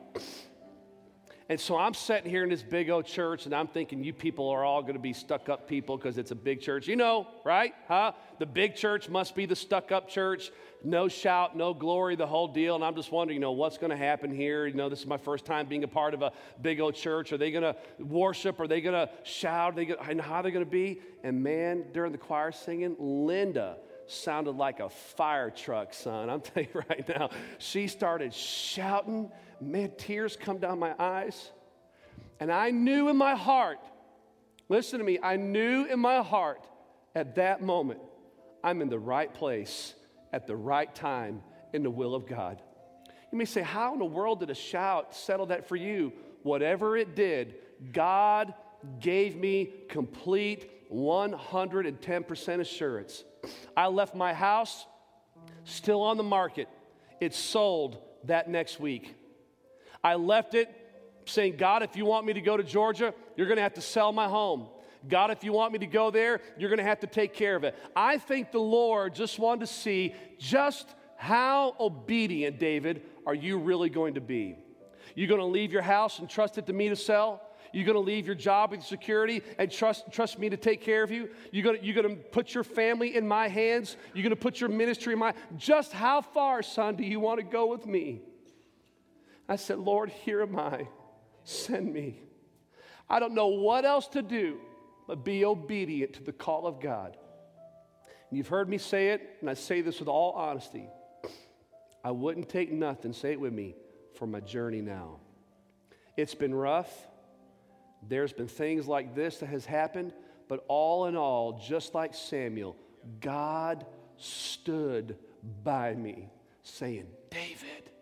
And so I'm sitting here in this big old church, and I'm thinking you people are all going to be stuck-up people because it's a big church. You know, right? Huh? The big church must be the stuck-up church. No shout, no glory, the whole deal. And I'm just wondering, you know, what's going to happen here? You know, this is my first time being a part of a big old church. Are they going to worship? Are they going to shout? Are they gonna, and how are they going to be? And man, during the choir singing, Linda sounded like a fire truck, son. I'm telling you right now. She started shouting. Man, tears come down my eyes. And I knew in my heart, listen to me, I knew in my heart at that moment, I'm in the right place at the right time in the will of God. You may say, how in the world did a shout settle that for you? Whatever it did, God gave me complete one hundred ten percent assurance. I left my house, still on the market. It sold that next week. I left it saying, God, if you want me to go to Georgia, you're going to have to sell my home. God, if you want me to go there, you're going to have to take care of it. I think the Lord just wanted to see just how obedient, David, are you really going to be? You're going to leave your house and trust it to me to sell? You're going to leave your job with security and trust, trust me to take care of you? You're going to, you're going to put your family in my hands? You're going to put your ministry in my... Just how far, son, do you want to go with me? I said, Lord, here am I. Send me. I don't know what else to do but be obedient to the call of God. And you've heard me say it, and I say this with all honesty. I wouldn't take nothing, say it with me, for my journey now. It's been rough. There's been things like this that has happened, but all in all, just like Samuel, God stood by me saying, David,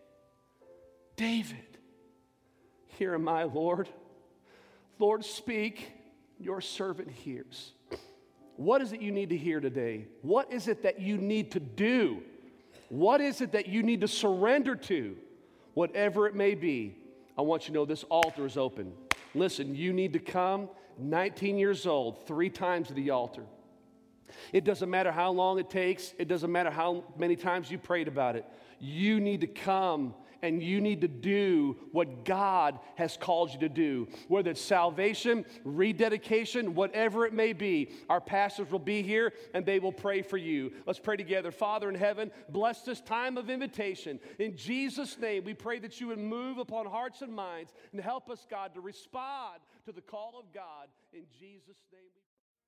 David, here am I, Lord. Lord, speak. Your servant hears. What is it you need to hear today? What is it that you need to do? What is it that you need to surrender to? Whatever it may be, I want you to know this altar is open. Listen, you need to come, nineteen years old, three times to the altar. It doesn't matter how long it takes. It doesn't matter how many times you prayed about it. You need to come and you need to do what God has called you to do. Whether it's salvation, rededication, whatever it may be, our pastors will be here and they will pray for you. Let's pray together. Father in heaven, bless this time of invitation. In Jesus' name, we pray that you would move upon hearts and minds and help us, God, to respond to the call of God. In Jesus' name we pray.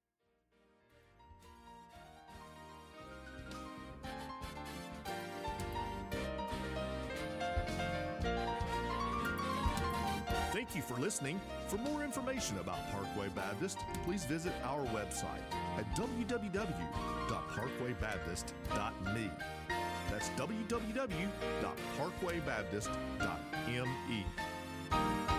Thank you for listening. For more information about Parkway Baptist, please visit our website at w w w dot parkway baptist dot m e. That's w w w dot parkway baptist dot m e.